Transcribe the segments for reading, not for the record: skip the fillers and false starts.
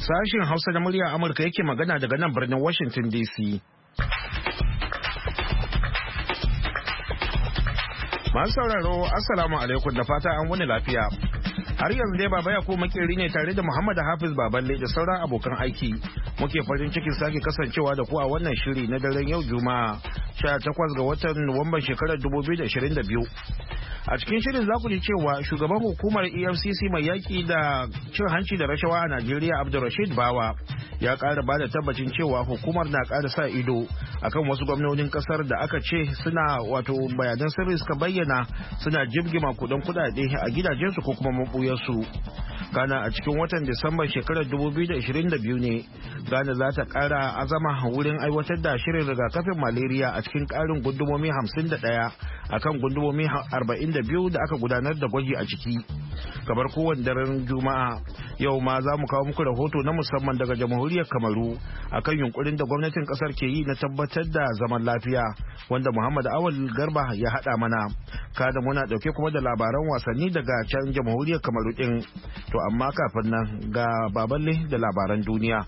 Sashen Hausa na murya Amurka yake magana daga nan birnin Washington DC. Masu sauraro, Assalamu alaikum da fata an wani lafiya. Har yanzu dai Baba Yakubu makeri ne tare da Muhammad Hafiz Baballe da sauran abokan aiki. Muke farin cikin sake kasancewa da ku a wannan shiri na daren yau Juma'a 18 ga watan Nuwamban shekarar 2022. A cikin shirin za ku ji cewa shugaban hukumar EFCC mai yaƙi da cin hanci da rashawa a Najeriya Abdulrashid Bawa ya ƙara ba da tabbacin cewa hukumar na ƙara sa ido akan wasu gwamnonin ƙasar da aka ce suna wato bayanan sirri suka bayyana suna jibgima kuɗin kuɗaɗe a gidajensu ko kuma mabuyarsu. Ghana a cikin watan Disamba shekarar 2022 ne Ghana za ta ƙara azama wurin aiwatar da shirin rigakafin malaria a cikin ƙarin gundumomi 51 akan gundumomi 42 da aka gudanar da gwaji a ciki. Kamar kowane daren Juma'a yau ma za mu kawo muku rahoto na musamman daga jamhuriyar Kamaru akan yunkurin da gwamnatin kasar ke yi na tabbatar da zaman lafiya wanda Muhammad Awal Garba ya haɗa mana. Kada muna ɗauke kuma da labaran wasanni daga can jamhuriyar Kamaru ɗin. To amma kafin nan ga Baballe da labaran duniya.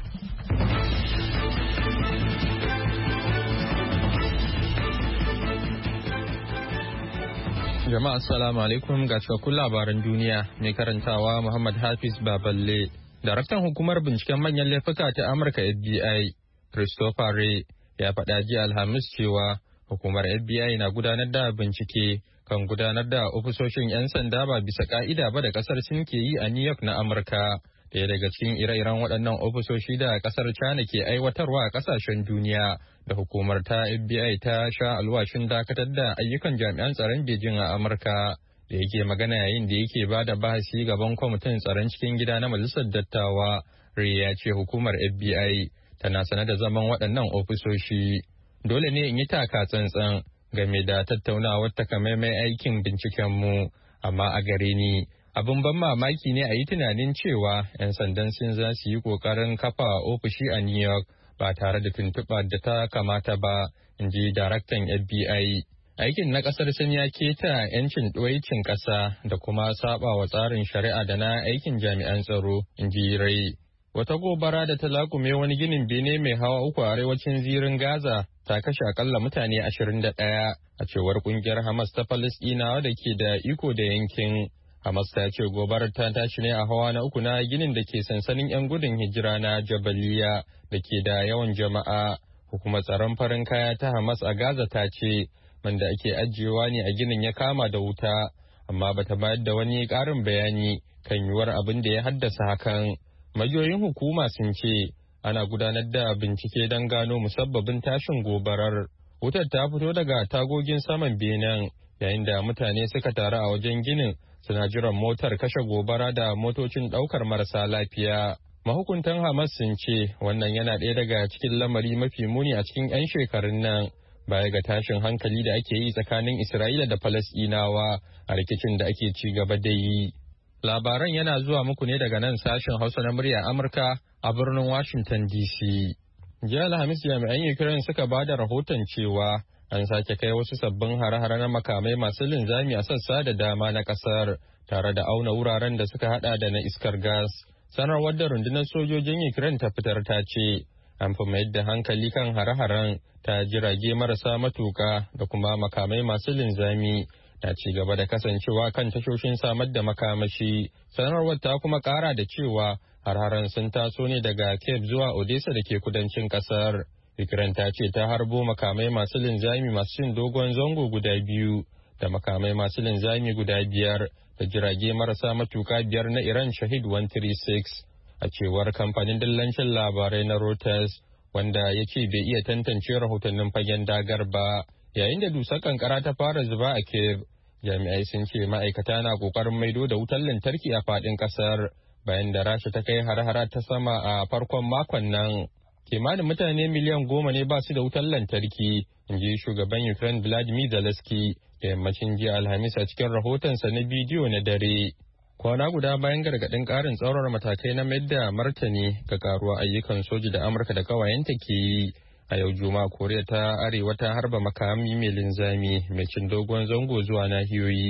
Jama'a assalamu alaikum ga cikakkun labaran duniya mai karantawa Muhammad Hafiz Baballe. Daraktan hukumar binciken manyan laifuka ta Amurka FBI, Christopher Wray, ya faɗa jiya Alhamis cewa hukumar FBI na gudanar da bincike kan gudanar da ofisoshin 'yan sanda ba bisa ka'ida ba da kasar Sin ke yi a New York na Amurka. Daya daga cikin ire-iren waɗannan ofisoshi da kasar China ke aiwatarwa a ƙasashen duniya da hukumar ta FBI ta sha alwashin dakatar da ayyukan jami'an tsaron Beijing a Amurka. Da yake magana yayin da yake ba da bahasi gaban kwamitin tsaron cikin gida na Majalisar Dattawa, Ray ya ce hukumar FBI tana sane da zaman waɗannan ofisoshi. Dole ne in yi taka tsantsan game da tattaunawar takamaimai aikin bincikenmu, amma a gare ni abin ban mamaki ne a yi tunanin cewa 'yan sandan Sin za su yi ƙoƙarin kafa ofishi a New York ba tare da tuntuɓar da ta kamata ba, in ji daraktan FBI. Aikin na ƙasar Sin ya keta 'yancin ɗoyicin ƙasa da kuma saba wa tsarin shari'a da na aikin jami'an tsaro, in ji Ray. Wata gobara da ta lakume wani ginin bene mai hawa uku a arewacin zirin Gaza ta kashe akalla mutane 21 a cewar kungiyar Hamas ta Falasɗinawa da ke da iko da yankin. Hamas ta ce gobarar ta tashi ne a hawa na uku na ginin da ke sansanin 'yan gudun hijira na Jabaliya da ke da yawan jama'a. Hukumar tsaron farin kaya ta Hamas a Gaza ta ce man da ake ajiyewa ne a ginin ya kama da wuta, amma bata bayar da wani ƙarin bayani kan yiwuwar abin da ya haddasa hakan. Majiyoyin hukuma sun ce ana gudanar da bincike don gano musabbabin tashin gobarar. Wutar ta fito daga tagogin saman benen yayin da mutane suka taru a wajen ginin suna jiran motar kashe gobara da motocin ɗaukar marasa lafiya. Mahukuntan Hamas sun ce wannan yana ɗaya daga cikin lamari mafi muni a cikin 'yan shekarun nan baya ga tashin hankali da ake yi tsakanin Isra'ila da Falasɗinawa a rikicin da ake ci gaba da yi. Labaran yana zuwa muku ne daga nan sashen Hausa na murya Amurka a birnin Washington DC. Jiya Alhamis jami'an Ukraine suka ba da rahoton cewa an sake kai wasu sabbin hare-hare na makamai masu linzami a sassa da dama na kasar tare da auna wuraren da suka hada da na iskar gas. Sanarwar da rundunar sojojin Ukraine ta fitar ta ce an fi mayar da hankali kan hare-haren ta jirage marasa matuka da kuma makamai masu linzami. Ta ci gaba da kasancewa kan tashoshin samar da makamashi. Sanarwar ta kuma kara da cewa har-haren sun taso ne daga Kyiv zuwa Odessa da ke kudancin kasar. Ukraine ta ce ta harbo makamai masu linzami masu cin dogon zango guda 2 da makamai masu linzami guda 5 da jirage marasa matuka 5 na Iran Shahid 136 a cewar kamfanin dillancin labarai na Reuters, wanda ya ce bai iya tantance rahotannin fagen dagar ba. Yayin da dusar kankara ta fara zuba a Kyiv, jami'ai sun ce ma'aikata na kokarin maido da wutar lantarki a fadin kasar bayan da Rasha ta kai har-hara ta sama a farkon makon nan. Kimanin mutane miliyan 10 ne ba su da wutar lantarki, in ji shugaban Ukraine Vladimir Zelensky da yammacin jiya Alhamis a cikin rahotonsa na bidiyo na dare. Kwana guda bayan gargaɗin ƙarin tsaurar matakai na mayar da martani ga karuwa ayyukan soji da Amurka da ƙawayenta ke yi. A yau Juma'a Koriya ta Arewa ta harba makami mai linzami mai cin dogon zango zuwa nahiyoyi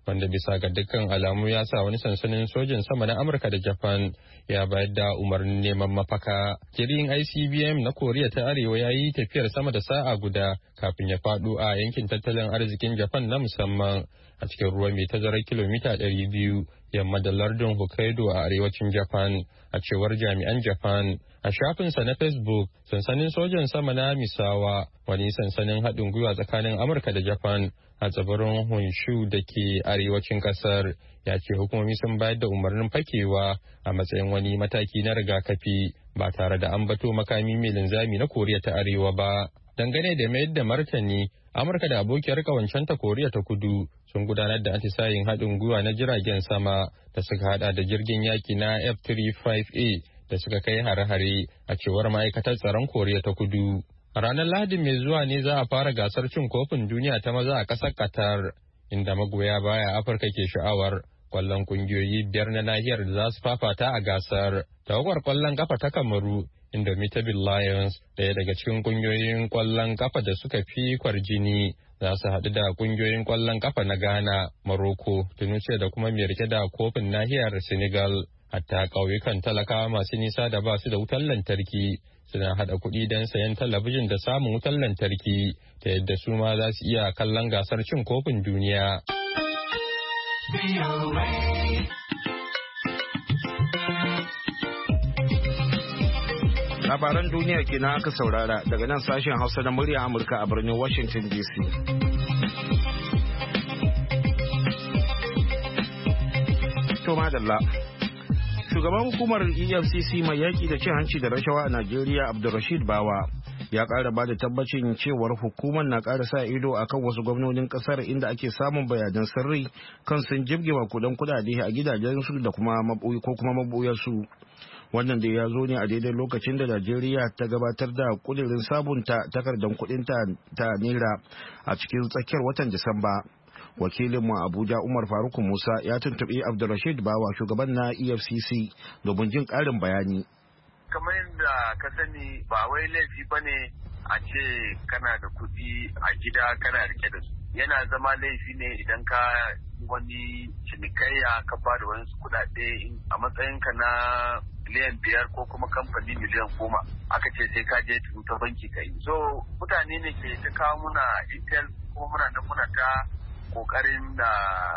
wanda bisa ga dukkan alamu ya sa wani sansanin sojin sama na Amurka da Japan ya bayar da umarnin neman mafaka. Jirgin ICBM na Koriya ta Arewa ya yi tafiyar sama da sa'a guda kafin ya faɗo a yankin tattalin arzikin Japan na musamman a cikin ruwa mai tazarar kilomita 200 yamma da lardin Hokkaido a arewacin Japan, a cewar jami'an Japan. A shafinsa na Facebook, sansanin sojan sama na Misawa, wani sansanin haɗin gwiwa tsakanin Amurka da Japan a tsibirin Honshu da ke arewacin ƙasar, ya ce hukumomi sun bayar da umarnin fakewa a matsayin wani mataki na rigakafi ba tare da ambato makami mai linzami na Koriya ta Arewa ba. Dangane da mayar da martani, Amurka da abokiyar kawancenta Koriya ta Kudu sun gudanar da atisayin haɗin gwiwa na jiragen sama da suka hada da jirgin yaki na F-35A da suka kai hare-hare, a cewar ma'aikatar tsaron Koriya ta Kudu. Ranar Lahadi mai zuwa ne za a fara gasar cin kofin duniya ta maza a ƙasar Qatar, inda magoya baya Afirka ke sha'awar kwallon kungiyoyi 5 na nahiyar da za su fafata a gasar. Tawagar kwallon kafa ta Kamaru, Indomitable Lions, ɗaya daga cikin kungiyoyin kwallon kafa da suka fi kwarjini, za su haɗu da kungiyoyin kwallon kafa na Ghana, Morocco, Tunisia da kuma mai rike da kofin nahiyar Senegal. Hatta ƙauyukan talakawa masu nisa da ba su da wutar lantarki suna haɗa kuɗi don sayan talabijin da samun wutar lantarki ta yadda su ma za su iya kallon gasar cin kofin duniya. Labaran duniya kenan aka saurara daga nan sashen Hausa na murya Amurka a birnin Washington DC. To madalla. Shugaban hukumar EFCC mai yaƙi da cin hanci da rashawa a Najeriya, Abdulrashid Bawa, ya ƙara ba da tabbacin cewar hukumar na ƙara sa ido akan wasu gwamnonin ƙasar inda ake samun bayanan sirri kan sun jibge makudan kuɗaɗe a gidajensu da kuma mabuyarsu. Wannan da ya zo ne a daidai lokacin da Najeriya ta gabatar da kudirin sabunta takardar kuɗin ta naira a cikin tsakiyar watan Disamba. Wakilinmu Abuja Umar Faruk Musa ya tuntuɓi Abdulrashid Bawa, shugaban na EFCC, domin jin ƙarin bayani. Kamar yadda ka sani ba wai laifi ba ne a ce kana da kuɗi a gida kana rike da su. Yana zama laifi ne idan ka wani cinikayya ka ba da wani kuɗaɗe a matsayinka na miliyan 5 ko kuma kamfani miliyan 10 aka ce sai ka je ta banki ka yi. So mutane ne ke ta kawo muna intel kuma muna ta kokarin da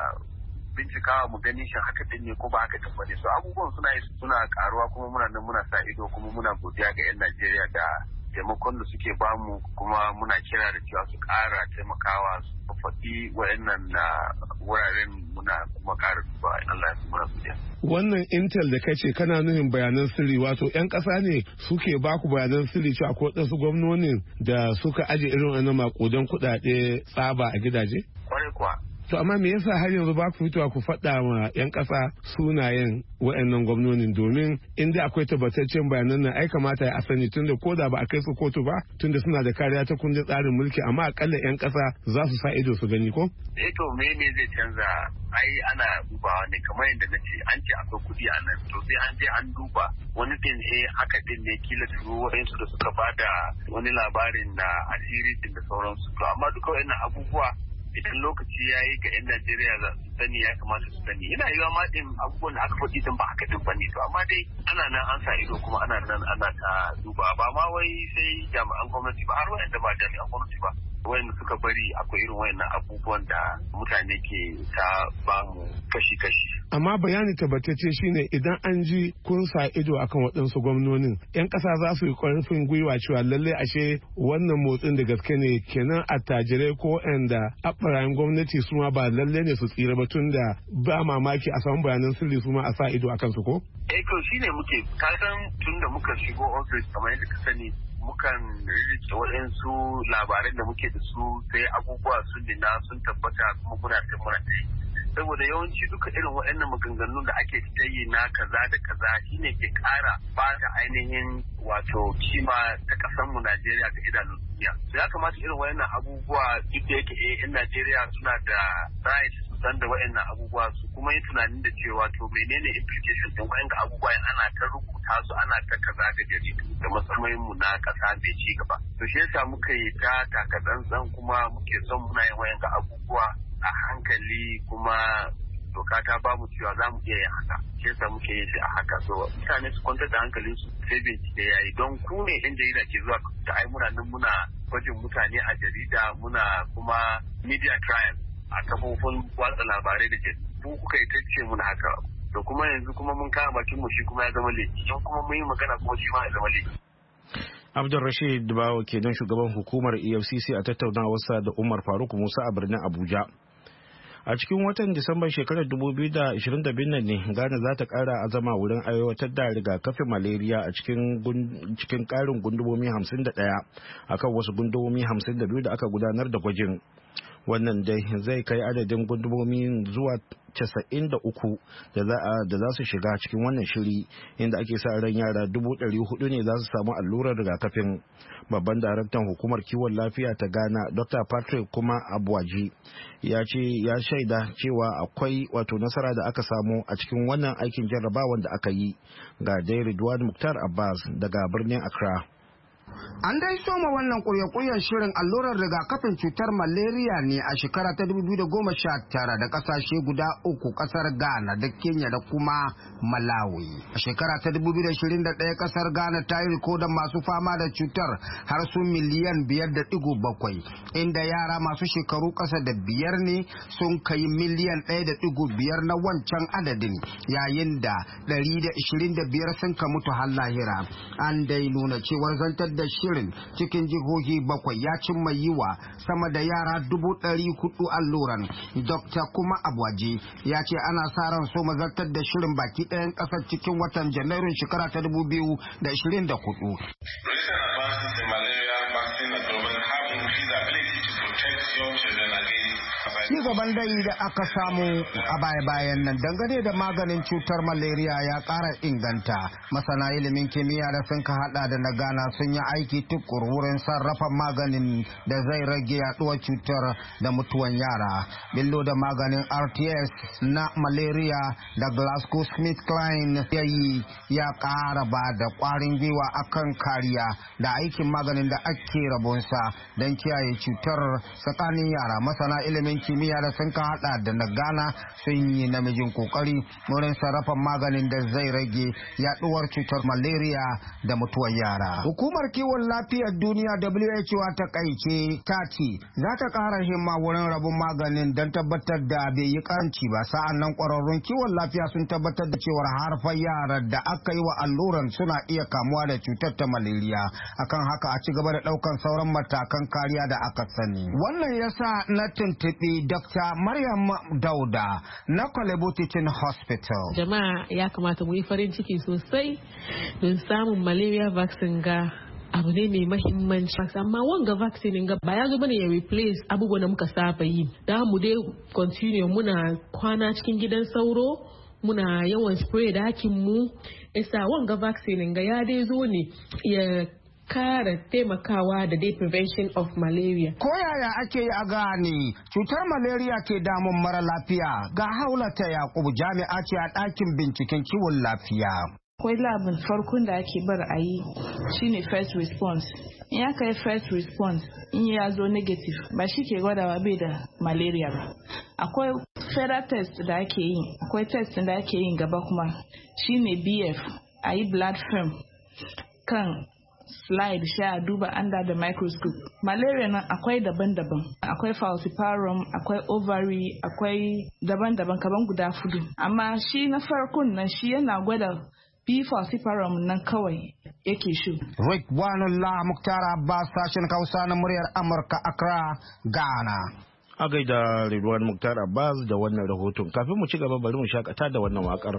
bincikawa mu gani shin haka din ne ko ba haka din bane. So abubuwan suna karuwa kuma muna sa ido kuma muna godiya ga 'yan Najeriya da taimakon da suke bamu, kuma muna kira da cewa su ƙara taimakawa su faɗi wa'annan wuraren muna kuma ƙara duba Allah ya muna godiya. Wannan intel da kace kana nuhin bayanan sirri, wato 'yan ƙasa ne suke baku bayanan sirri cewa akwai wasu gwamnonin da suka aje irin wannan makudan kuɗaɗe tsaba a gidaje? Kwarai kuwa. To amma me yasa har yanzu ba ku fitowa ku faɗa ma 'yan ƙasa sunayen wa'annan gwamnonin, domin inda akwai tabbataccen bayanan nan ai kamata ya sani, tunda ko da ba a kai su kotu ba, tunda suna da kariya ta kundin tsarin mulki, amma akalla 'yan ƙasa za su sa ido su gani ko? To me zai canza? Ai ana dubawa ne kamar yadda na ce, an ce akwai kuɗi a nan, to sai an je an duba wani din haka din ne kila turo waɗansu da suka bada wani labarin na asiri din da sauransu. To amma duka waɗannan abubuwa idan lokaci ya yi ga 'yan Najeriya za su sani, ya kamata su sani. Ina yiwa ma din abubuwan da aka faɗi din ba haka din bane, to amma dai ana nan an sa ido kuma ana nan ana ta duba, ba ma wai sai jami'an gwamnati ba, har wayanda ba jami'an gwamnati ba, wayanda suka bari akwai irin wayannan abubuwan da mutane ke ta bamu kashi-kashi. Amma bayani tabbatacce shine idan an ji kun sa ido akan waɗansu gwamnonin, 'yan ƙasa za su yi ƙarfin gwiwa cewa lallai ashe wannan motsin da gaske ne, kenan attajirai ko da ɓarayin gwamnati su ma ba lallai ne su tsira ba, tun da ba mamaki a samu bayanan sirri su ma a sa ido akan su ko? To shine muke kasan tun da muka shigo office kamar yadda ka sani, mukan rike waɗansu labaran da muke da su sai abubuwa sun dina sun tabbata kuma muna ta yi. Saboda yawanci duka irin waɗannan maganganun da ake ta yi na kaza da kaza shine ke ƙara ba da ainihin wato kima ta ƙasarmu Najeriya ga idanun duniya. Ya kamata irin waɗannan abubuwa duk da yake 'yan Najeriya suna da right su san da waɗannan abubuwa, su kuma yi tunanin da cewa to menene implication ɗin waɗannan abubuwa ana ta rubuta su ana ta kaza ga jaridu da matsayin mu na ƙasa bai ci gaba. To shi yasa muka yi ta takatsantsan kuma muke son muna yin waɗannan abubuwa a hankali kuma doka ta bamu cewa za mu iya yin haka shi yasa muke yin shi a haka so mutane su kwantar da hankalin su sai bincike yayi don ku ne yan jarida ke zuwa da ai muna nan muna gwajin mutane a jarida muna kuma media trial a kafofin watsa labarai da ke ku kuka yi tace muna haka to kuma yanzu kuma mun kama bakin mu shi kuma ya zama laifi don kuma mun yi magana kuma shi ma ya zama laifi. Abdul Rashid Bawo kenan shugaban hukumar EFCC a tattaunawarsa da Umar Faruk Musa a birnin Abuja. A cikin watan Disamban shekarar 2022 nan ne Ghana za ta kara azama wurin aiwatar da rigakafin malaria a cikin karin gundumomi 51 akan wasu gundumomi 52 da aka gudanar da gwajin. Wannan dai zai kai adadin gundumomi zuwa 93 da za su shiga cikin wannan shiri, inda ake sa ran yara 400 ne za su samu allurar rigakafin. Babban daraktan hukumar kiwon lafiya ta Ghana, Dr. Patrick kuma Abuwaji, ya shaida cewa akwai wato nasara da aka samu a cikin wannan aikin jarrabawan da aka yi. Ga dai Ridwan Mukhtar Abbas daga birnin Accra. An dai soma wannan kurye-kuryen shirin allurar rigakafin cutar malaria ne a shekara ta 2019 da kasashe guda uku, kasar Ghana da Kenya da kuma Malawi. A shekara ta 2021 kasar Ghana ta yi rikodin masu fama da cutar har su miliyan 5.7, inda yara masu shekaru kasa da 5 ne sun kai miliyan 1.5 na wancan adadin, yayin da 125 sun mutu har lahira. An dai nuna cewar zantar da shirin cikin jihohi 7 ya cimma yiwa sama da yara 400 alluran. Dr. kuma Abuwaji ya ce ana sa ran so mazartar da shirin baki ɗayan ƙasar cikin watan Janairun shekara ta 2024. Ci gaban dai da aka samu a baya-bayan nan dangane da maganin cutar malaria ya ƙara inganta. Masana ilimin kimiyya da sun ka hada da na Ghana sun yi aiki tukur wurin sarrafa maganin da zai rage yaduwar cutar da mutuwan yara. Billo da maganin RTS na malaria da GlaxoSmithKline ya yi ya ƙara ba da ƙwarin gwiwa akan kariya da aikin maganin da ake rabonsa don kiyaye cutar tsakanin yara. Masana ilimin kimiyya da sun ka hada da na Ghana sun yi namijin kokari wurin sarrafa maganin da zai rage yaduwar cutar malaria da mutuwar yara. Hukumar kiwon lafiyar duniya WHO ta kaice ta ce za ta kara himma wurin rabon maganin don tabbatar da bai yi karanci ba. Sa'an nan kwararrun kiwon lafiya sun tabbatar da cewar harfar yara da aka yi wa alluran suna iya kamuwa da cutar ta malaria. Akan haka a ci gaba da daukan sauran matakan kariya da aka sani. Wannan yasa na tuntuɓi Dr. Maryam Dauda na Kwalebo Teaching Hospital. Jama'a ya kamata mu yi farin ciki sosai don samun malaria vaccine ga abu ne mai mahimmanci, amma wanga vaccine ga ba ya zo bane ya replace abubuwan da muka saba yi. Da mu dai continue muna kwana cikin gidan sauro, muna yawan spray da hakin mu. Isa wanga vaccine ga ya dai zo ne ya kara taimakawa da dai prevention of malaria. Ko yaya ake yi a gane cutar malaria ke damun mara lafiya? Ga Haulata Yakubu, jami'a ce a ɗakin binciken kiwon lafiya. Akwai labin farkon da ake bar a yi shine first response. In aka yi first response, in ya zo negative ba shi ke gwadawa bai da malaria ba. Akwai further test da ake yi, akwai test da ake yin gaba kuma shine BF, a yi blood film kan slide sha duba under the microscope. Malaria nan akwai daban-daban, akwai falciparum, akwai ovary, akwai daban-daban kaman guda 4. Amma shi na farkon nan shi yana gwada B falciparum nan kawai yake shi. Ridwanullah Mukhtar Abbas, sashen Hausa na muryar Amurka, Accra, Ghana. A gaida Ridwan Mukhtar Abbas da wannan rahoton. Kafin mu ci gaba bari mu shakata da wannan wakar.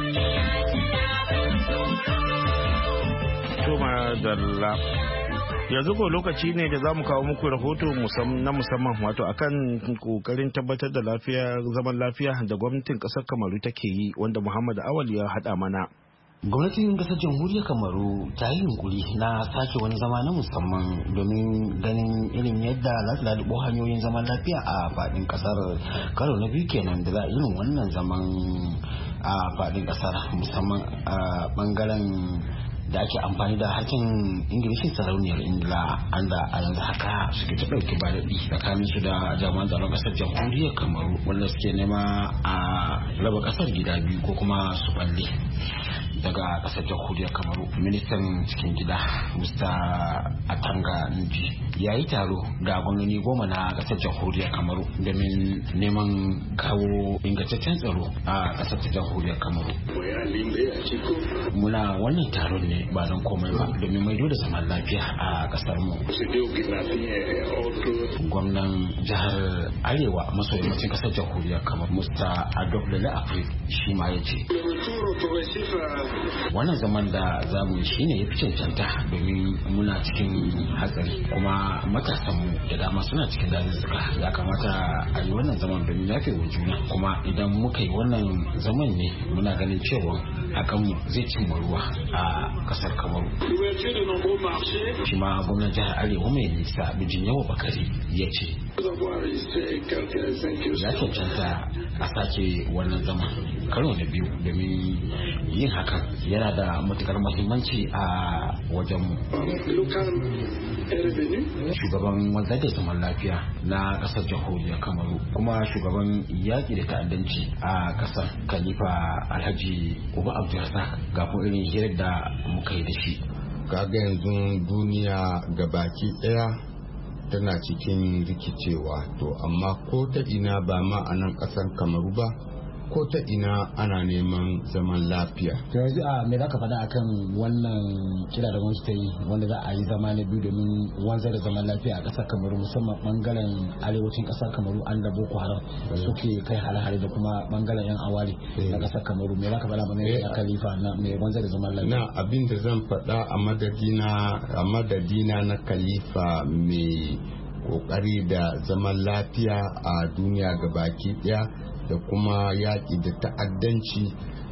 Dalla yanzu ko lokaci ne da za mu kawo muku rahoto na musamman wato akan kokarin tabbatar da zaman lafiya da gwamnatin kasar Kamaru take yi, wanda Muhammad Awal ya hada mana. Gwamnatin kasar jamhuriyar Kamaru ta yi yunkuri na sake wani zama na musamman domin ganin irin yadda za su lalubo hanyoyin zaman lafiya a faɗin kasar. Karo na biyu kenan da za a irin wannan zaman a faɗin kasar, musamman a bangaren da ake amfani da harshen Ingilishin sarauniyar Ingila, anda a yanzu haka suke ta ɗauki ba daɗi tsakanin su da jami'an tsaron ƙasar jamhuriyar Kamaru, wanda suke nema a raba ƙasar gida biyu ko kuma su balle daga ƙasar jamhuriyar Kamaru. Ministan cikin gida Mr. Atanga Nji ya yi taro da gwamnoni 10 na ƙasar jamhuriyar Kamaru domin neman kawo ingantaccen tsaro a ƙasar ta jamhuriyar Kamaru. Muna wannan taron ne ba don komai ba domin maido da zaman lafiya a ƙasar mu. Gwamnan jihar Arewa maso yammacin ƙasar jamhuriyar Kamaru Mr. Adoblele Afrik shi ma ya ce wannan zaman da zamu yi shine ya fi cancanta domin muna cikin hatsari kuma matasanmu da dama suna cikin dazuzzuka. Ya kamata a yi wannan zaman domin yafe wa juna, kuma idan muka yi wannan zaman ne muna ganin cewa hakanmu zai cimma ruwa a kasar Kamaru. Shi ma gwamnan jihar Arewa mai nisa Bijin Yawa Bakari ya ce ya cancanta a sake wannan zaman karo na biyu domin yin hakan yana da matukar muhimmanci a wajen shugaban wanzar da zaman lafiya na kasar jamhuriyar Kamaru kuma shugaban yaƙi da ta'addanci a kasar Khalifa Alhaji Uba Abdulrazak ga kuma irin hirar da muka yi da shi. Kaga yanzu duniya gabaki daya tana cikin rikicewa, to amma ko ta ina ba ma a nan kasar Kamaru ba, ko ta ina ana neman zaman lafiya. To yanzu a me zaka faɗa akan wannan kira da gwamnati ta yi wanda za a yi zama na biyu domin wanzar da zaman lafiya a ƙasar Kamaru, musamman bangaren arewacin ƙasar Kamaru an da Boko Haram suke kai hare-hare da kuma bangaren yan awari na ƙasar Kamaru. Me zaka faɗa mana ya Khalifa na me wanzar da zaman lafiya? Na abin da zan faɗa a madadina na Khalifa mai kokari da zaman lafiya a duniya gabaki daya da kuma yaƙi da ta'addanci.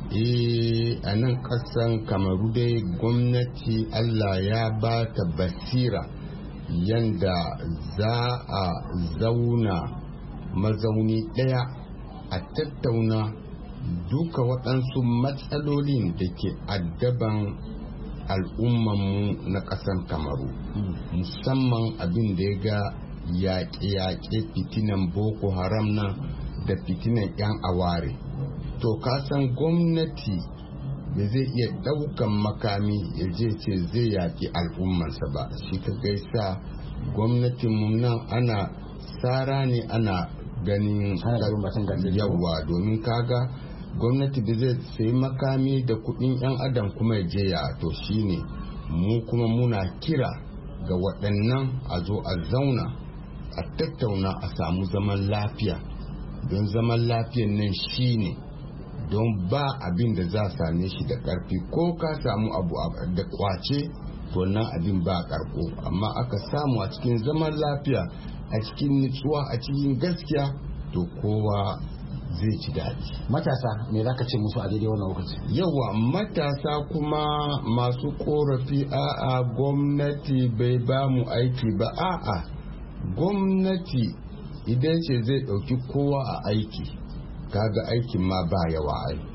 A nan ƙasan Kamaru dai gwamnati Allah ya ba ta basira yanda za a zauna mazauni ɗaya a tattauna duka waɗansu matsalolin da ke addaban al'ummanmu na ƙasan Kamaru, musamman abin da ya ga yaƙe-yaƙe fitinan Boko Haram nan da fitinan 'yan aware. To kasan gwamnati da zai iya ɗaukan makami ya je ce zai yaƙi al'ummansa ba, shi ka gaisa gwamnatinmu nan ana tsara ne ana ganin yawa, domin kaga gwamnati da zai sayi makami da kuɗin 'yan adam kuma ya je ya, to shine mu kuma muna kira ga waɗannan a zo a zauna a tattauna a samu zaman lafiya, don zaman lafiyan nan shine don ba abin da za same shi da ƙarfi, ko ka samu abu da kwace to nan abin ba ƙarko, amma aka samu a cikin zaman lafiya, a cikin nutsuwa, a cikin gaskiya, to kowa zai ci daɗi. Matasa me za ka ce musu a daidai wannan lokaci? Yawa matasa kuma masu korafi a'a gwamnati bai ba mu aiki ba, a'a gwamnati idan ce zai ɗauki kowa a aiki, kaga aikin ma ba yawa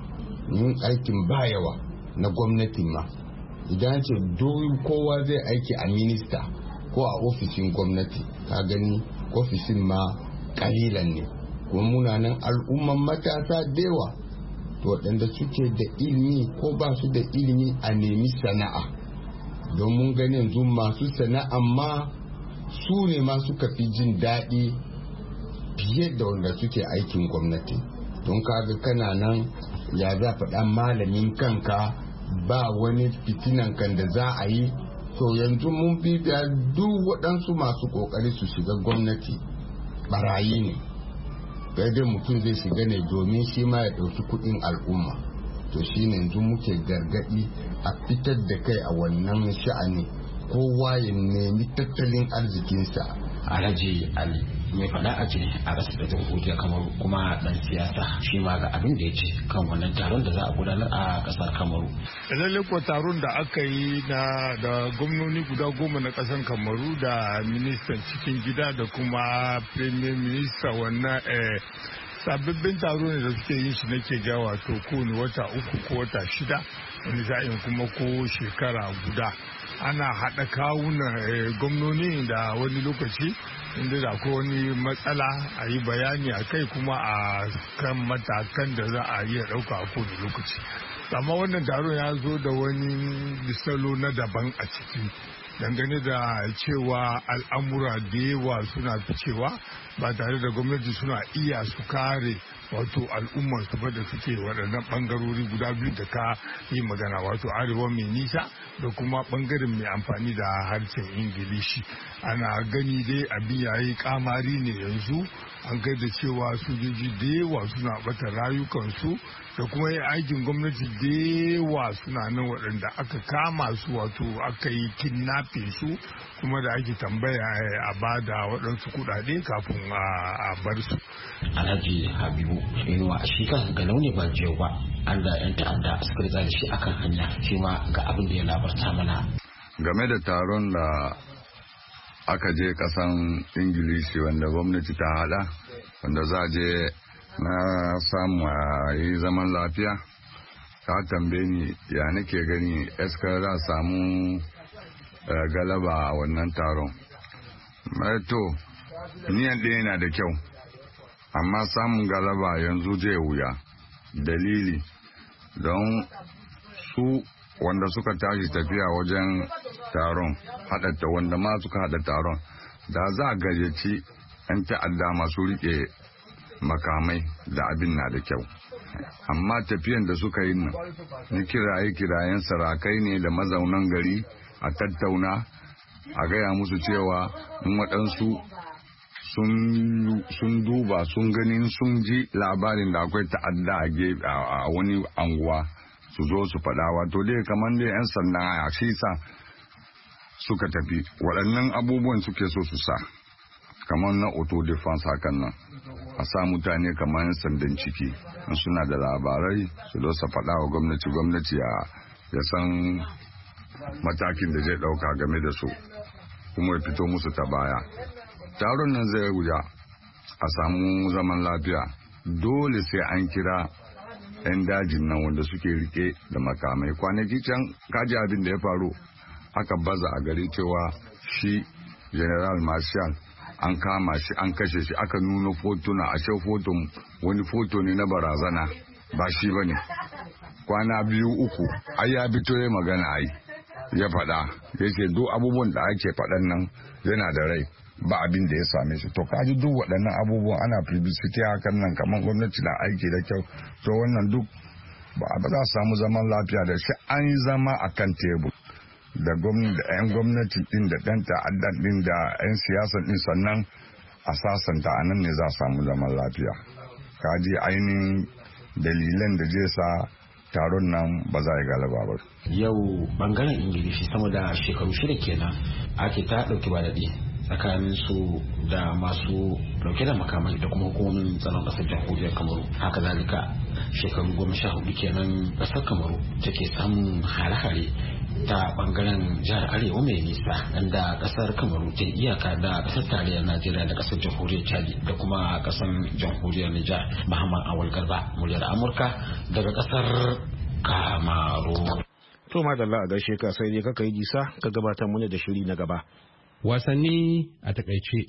aikin ba yawa na gwamnati ma, idan ce kowa zai aiki a minista ko a ofishin gwamnati, ka gani ofishin ma kalilan ne. Kuma muna nan al'umman matasa dewa, to waɗanda suke da ilimi ko ba su da ilimi a nemi sana'a, don mun gani yanzu masu sana'a ma su ne ma suka fi jin daɗi fiye da wanda suke aikin gwamnati. Don kaga kana nan ya za faɗa malamin kanka ba wani fitinan kan da za a yi, to yanzu mun bibiya duk waɗansu masu ƙoƙari su shiga gwamnati barayi ne, dai mutum zai shiga ne domin shi ma ya ɗauki kuɗin al'umma. To shi ne yanzu muke gargaɗi a fitar da kai a wannan sha'ani, kowa ya nemi tattalin arzikinsa. Alhaji Ali mai faɗa a ce a ƙasar da jamhuriyar Kamaru kuma ɗan siyasa shi ma ga abin da ya ce kan wannan taron da za a gudanar a ƙasar Kamaru. Lallai ko taron da aka yi da gwamnoni guda 10 na ƙasar Kamaru da ministan cikin gida da kuma premier minister wannan sababbin taro ne da suke yin shi nake ga wato kowane wata 3 ko wata 6 wani sa'in kuma ko shekara guda. Ana haɗa kawunan gwamnoni da wani lokaci inda da akwai wani matsala a yi bayani a kai kuma a kan matakan da za a iya ɗauka a kowane lokaci. Amma wannan taron ya zo da wani salo na daban a ciki dangane da cewa al'amura da yawa suna ficewa ba tare da gwamnati suna iya su kare wato al'ummar su ba da suke waɗannan ɓangarori guda biyu da ka yi magana wato arewa mai nisa da kuma ɓangaren mai amfani da harshen ingilishi. Ana gani dai abin yayi kamari ne yanzu an kai da cewa sojoji da yawa suna bata rayukansu da kuma yin aikin gwamnati da yawa suna nan waɗanda aka kama su wato aka yi kidnapping su kuma da ake tambaya a bada waɗansu kuɗaɗe kafin a bar su. Alhaji Habibu Inuwa shi kan ga launi ba jiyo ba an da 'yan ta'adda suka riga da shi akan hanya shi ma ga abin da ya labarta mana. Game da taron da aka je kasan Ingilishi wanda gwamnati ta hada wanda za a je na samu a yi zaman lafiya, ka tambaye ni ya nake gani eska za samu galaba a wannan taron. To niyan ɗaya yana da kyau amma samun galaba yanzu zai wuya. Dalili don su wanda suka tashi tafiya wajen taron haɗata wanda ma suka haɗa taron da za a gayyaci 'yan ta'adda masu rike makamai da abin na da kyau, amma tafiyan da suka yi nan ni kirayen sarakai ne da mazaunan gari a tattauna a gaya musu cewa in waɗansu sun duba sun gani sun ji labarin da akwai ta'adda a wani anguwa su zo su faɗa. Wato dai kamar dai 'yan sandan a shi sa suka tafi waɗannan abubuwan suke so su sa kamar na auto defense hakan nan a sa mutane kamar 'yan sandan ciki in suna da labarai su zo su faɗa wa gwamnati ya san matakin da zai ɗauka game da su kuma ya fito musu ta baya. Taron nan zai wuya a samu zaman lafiya, dole sai an kira 'yan dajin nan wanda suke rike da makamai. Kwanaki can kaji abin da ya faru aka baza a gari cewa shi general marshal an kama shi an kashe shi, aka nuna fotuna a shan foton wani foto ne na barazana ba shi ba ne. Kwana 2-3 ai ya fito ya magana ai ya faɗa ya ce duk abubuwan da ake faɗan nan yana da rai ba abin da ya same shi. To kaji duk waɗannan abubuwan ana publicity hakan nan kamar gwamnati na aiki da kyau, to wannan duk ba za su samu zaman lafiya da shi. An yi zama a kan tebur da 'yan gwamnati din da ɗan ta'addan din da 'yan siyasa din sannan a sasanta a nan ne za a samu zaman lafiya. Kaji ainihin dalilan da zai sa taron nan ba za a yi galaba ba. Yau bangaren Ingilishi sama da shekaru 6 kenan ake ta ɗauki ba daɗi tsakanin su da masu dauke da makamai da kuma hukumomin tsaron kasar jamhuriyar Kamaru. Haka zalika shekaru 14 kenan kasar Kamaru take samun hare-hare ta bangaren jihar arewa mai nisa inda kasar Kamaru ta iyaka da kasar tarayyar Najeriya da kasar jamhuriyar Chad da kuma kasar jamhuriyar Nijar. Muhammad Awal Garba, muryar Amurka daga kasar Kamaru. To madalla a gaishe ka, sai dai kaka yi gisa ka gabatar mana da shiri na gaba. Wasanni a takaice.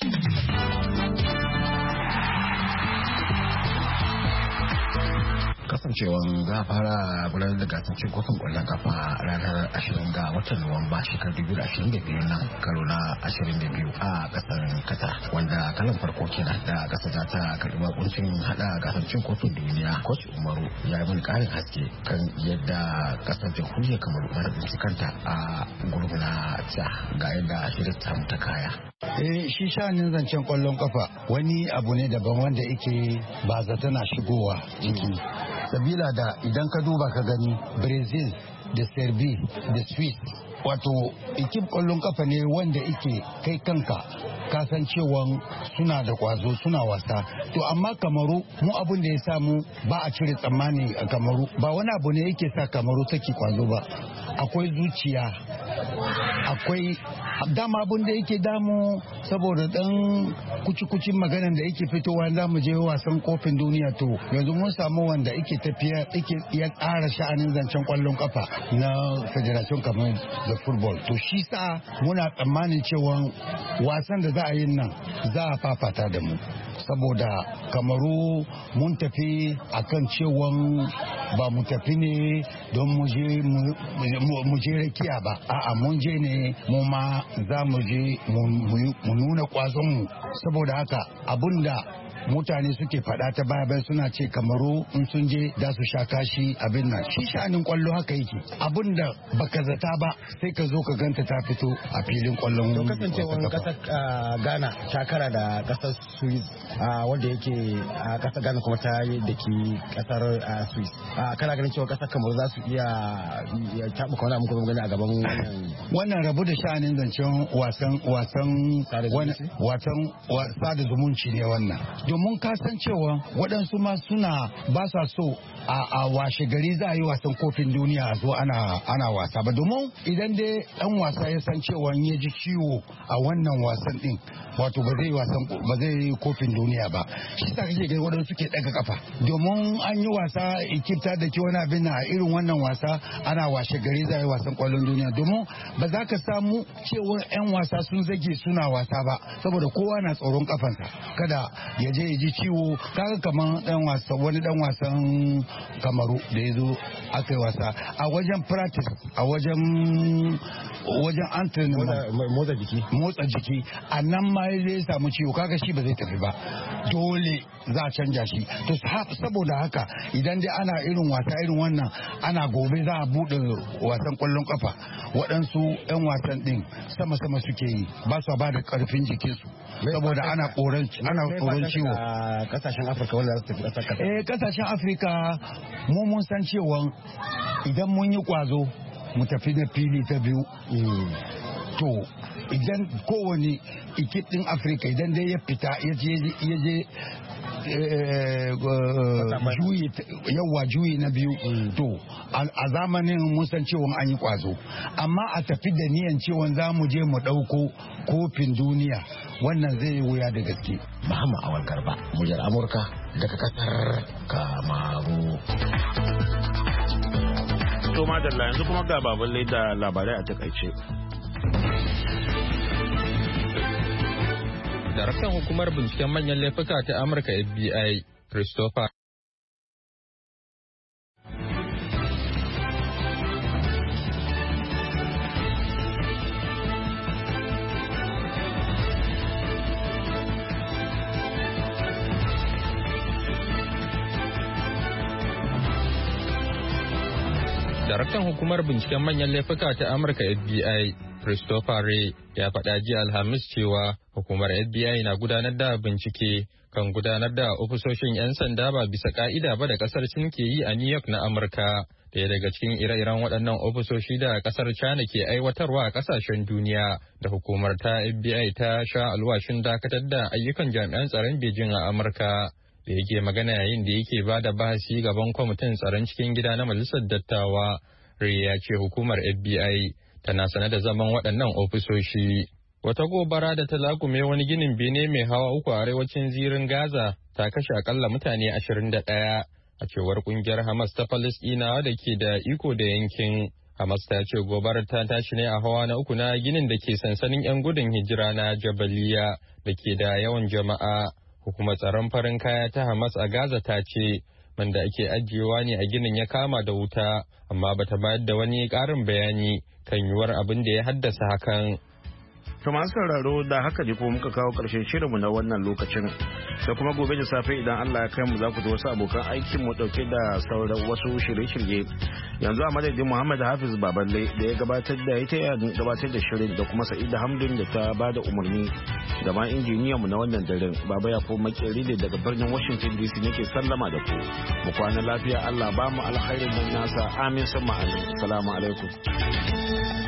Kasancewan za a fara gudanar da gasar cin kofin ƙwallon kafa ranar 20 ga watan Nuwamba shekarar 2022 nan karo na 22 a ƙasar Qatar, wanda kalan farko kenan da ƙasar za ta karɓi bakuncin hada gasar cin kofin duniya. Coach Umaru ya yi mani ƙarin haske kan yadda ƙasar jamhuriyar Kamaru ta tsinci kanta a gurbi na ta ga yadda shirin ta ta kaya. Shi sha'anin zancen ƙwallon kafa wani abu ne daban wanda yake ba zata na shigowa ciki. Sabila da idan ka duba ka gani Brazil da Serbia da Swiss wato ekip kwallon kafa ne wanda ike kai kanka kasancewan suna da kwazo suna wasa. To amma Kamaru mu abin da ya samu ba a cire tsammani a Kamaru, ba wani abu ne yake sa Kamaru take kwazo ba, akwai zuciya, akwai dama abin da yake damu saboda dan kuci-kucin maganan da yake fitowa za mu je wasan kofin duniya. To yanzu mun samu wanda yake tafiya yake ya tsara sha'anin zancen kwallon kafa na federation kamar da football. To shi sa muna tsammanin cewa wasan da za a yi nan za a fafata da mu, saboda Kamaru mun tafi akan cewa ba mu tafi ne don mu je rakiya ba, a'a mun je ne mu ma za mu je mu nuna kwazonmu. Saboda haka abinda mutane suke faɗa ta baya suna ce Kamaru in sun je da su sha kashi abin nan, shi sha'anin kwallo haka yake, abin da baka zata ba sai ka zo ka ganta ta fito a filin kwallon. Don kasancewar kasar Ghana takara da kasar Swiss wanda yake kasar Ghana kuma ta yi da ke kasar Swiss, kana ganin cewa kasar Kamaru za su iya taɓuka wani abu gani a gaban wannan rabu da sha'anin zancen wasan sada zumunci ne wannan, domin kasancewa waɗansu ma suna ba sa so a washe gari za a yi wasan kofin duniya a zo ana wasa ba, domin idan dai ɗan wasa ya san cewa ya ji ciwo a wannan wasan ɗin wato ba zai yi kofin duniya ba. Shi sa kake gani waɗansu ke ɗaga kafa, domin an yi wasa ikipta da ke wani abin a irin wannan wasa ana washe gari za a yi wasan kwallon duniya, domin ba za ka samu cewa 'yan wasa sun zage suna wasa ba saboda kowa na tsoron kafansa kada ya je ya ji ciwo. Kaga kamar wani dan wasan Kamaru da ya zo aka yi wasa a wajen practice, a wajen entrainment motsa jiki a nan ma ya samu ciwo, kaga shi ba zai tafi ba, dole za a canja shi. To saboda haka idan dai ana irin wasa irin wannan ana gobe za a bude wasan kwallon kafa, waɗansu 'yan wasan din sama-sama suke yi, ba su ba da karfin jikinsu saboda ana tsoron ciwo. Kasashen Afirka wanda za su tafi kasar kasa. Kasashen Afirka mu mun san cewa idan mun yi kwazo mu tafi da fili ta biyu. To idan kowane ekip din Afirka idan dai ya fita ya je juyi na biyu, to a zamanin mun san cewa an yi kwazo, amma a tafi da niyan cewa za mu je mu ɗauko kofin duniya wannan zai wuya da gaske. Muhammad Awal Garba, muryar Amurka daga kasar Kamaru. To madalla, yanzu kuma ga baballe da labarai a takaice. Daraktan hukumar binciken manyan laifuka ta Amurka FBI, Christopher Daraktan hukumar binciken manyan laifuka ta Amurka FBI, Christopher Wray, ya faɗa jiya Alhamis cewa hukumar FBI na gudanar da bincike kan gudanar da ofisoshin 'yan sanda ba bisa ka'ida ba da kasar Sin ke yi a New York na Amurka. Daya daga cikin ire-iren waɗannan ofisoshi da kasar China ke aiwatarwa a ƙasashen duniya da hukumar ta FBI ta sha alwashin dakatar da ayyukan jami'an tsaron Beijing a Amurka. Da yake magana yayin da yake ba da bahasi gaban kwamitin tsaron cikin gida na majalisar dattawa, Ray ya ce hukumar FBI tana sane da zaman waɗannan ofisoshi. Wata gobara da ta lakume wani ginin bene mai hawa uku a arewacin zirin Gaza ta kashe akalla mutane 21 a cewar kungiyar Hamas ta Falasɗinawa da ke da iko da yankin. Hamas ta ce gobarar ta tashi ne a hawa na uku na ginin da ke sansanin 'yan gudun hijira na Jabaliya da ke da yawan jama'a. Hukumar tsaron farin kaya ta Hamas a Gaza ta ce man da ake ajiyewa ne a ginin ya kama da wuta, amma bata bayar da wani ƙarin bayani kan yiwuwar abin da ya haddasa hakan. To masu sauraro da haka ne kuma muka kawo ƙarshen shirinmu na wannan lokacin. Sai kuma gobe da safe idan Allah ya kai mu za ku ji wasu abokan aikin mu dauke da sauran wasu shirye-shirye. Yanzu a madadin Muhammad Hafiz Baballe da ya gabatar da shirin da kuma Sa'ida Hamdun da ta bada umarni da ma injiniyan mu na wannan daren. Baba ya ko makeri ne daga birnin Washington DC nake sallama da ku. Mu kwana lafiya, Allah ba mu alkhairin nan nasa. Amin summa amin. Assalamu alaikum.